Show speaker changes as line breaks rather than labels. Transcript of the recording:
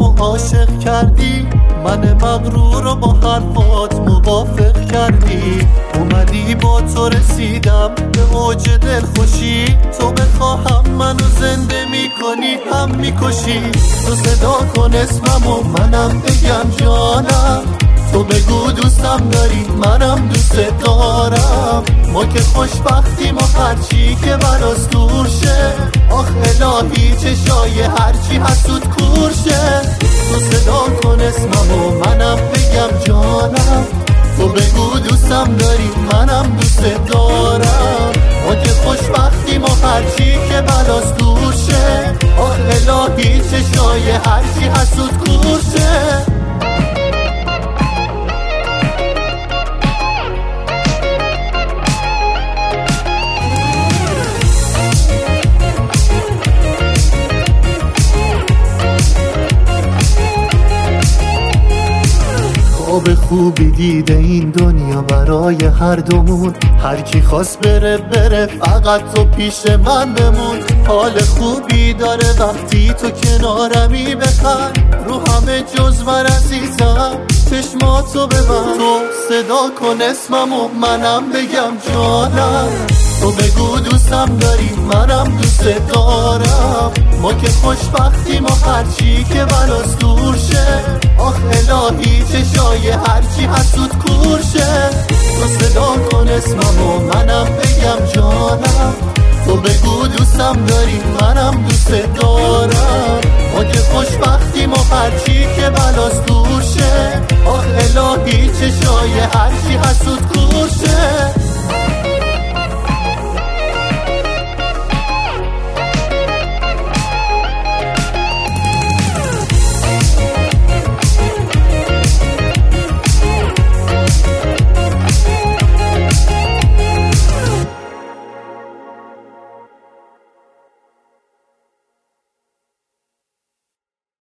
دلمو عاشق کردی، من مغرور رو با حرفات موافق کردی. اومدی با تو رسیدم به اوج دل خوشی، تو بخواهم منو زنده میکنی هم میکشی. تو صدا کن اسممو منم بگم جانم، تو بگو دوستم داری منم دوست دارم. ما که خوشبختیم و هرچی که براس دور شه، آخ الهی چشای هرچی حسود کور شه. تو صدا کن اسممو منم بگم جانم، تو بگو دوستم داری منم دوست دارم. ما که خوشبختیم و هرچی که براس دور شه، آخ الهی چشای هرچی حسود کور شه. خواب خوبی دیده این دنیا برای هر دومون، هر کی خواست بره بره فقط تو پیش من بمون. حال خوبی داره وقتی تو کنارمی، بخند رو همه جز من عزیزم چشماتو ببند. تو صدا کن اسممو منم بگم جانم، تو بگو دوستم داری منم دوست دارم. ما که خوشبختیم و هرچی که براس دور شه، آخ الهی چشای هرچی حسود کور شه. تو صدا کن اسممو منم بگم جانم، تو بگو دوستم داری منم دوست دارم. ما که خوشبختیم و هرچی که براس دور شه، آخ الهی چشای هرچی حسود کور شه.